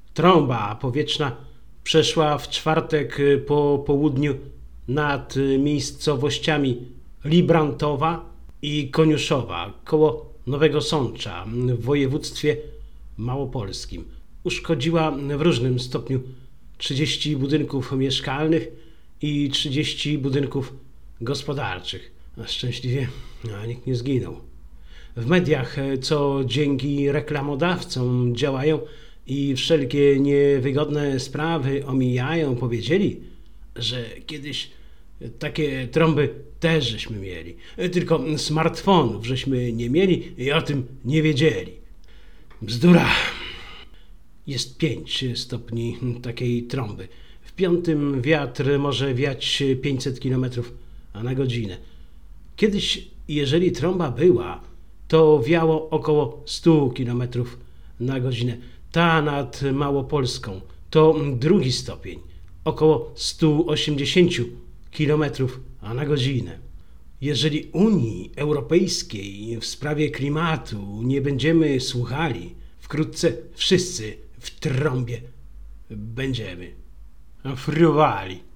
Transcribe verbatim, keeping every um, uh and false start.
Trąba powietrzna przeszła w czwartek po południu nad miejscowościami Librantowa i Koniuszowa koło Nowego Sącza w województwie małopolskim. Uszkodziła w różnym stopniu trzydzieści budynków mieszkalnych i trzydzieści budynków gospodarczych. Szczęśliwie no, nikt nie zginął. W mediach, co dzięki reklamodawcom działają i wszelkie niewygodne sprawy omijają, powiedzieli, że kiedyś takie trąby też żeśmy mieli. Tylko smartfonów żeśmy nie mieli i o tym nie wiedzieli. Bzdura. Jest pięć stopni takiej trąby. W piątym wiatr może wiać pięćset kilometrów na godzinę. Kiedyś, jeżeli trąba była, to wiało około sto kilometrów na godzinę. Ta nad Małopolską to drugi stopień, około sto osiemdziesiąt kilometrów na godzinę. Jeżeli Unii Europejskiej w sprawie klimatu nie będziemy słuchali, wkrótce wszyscy w trąbie będziemy fruwali.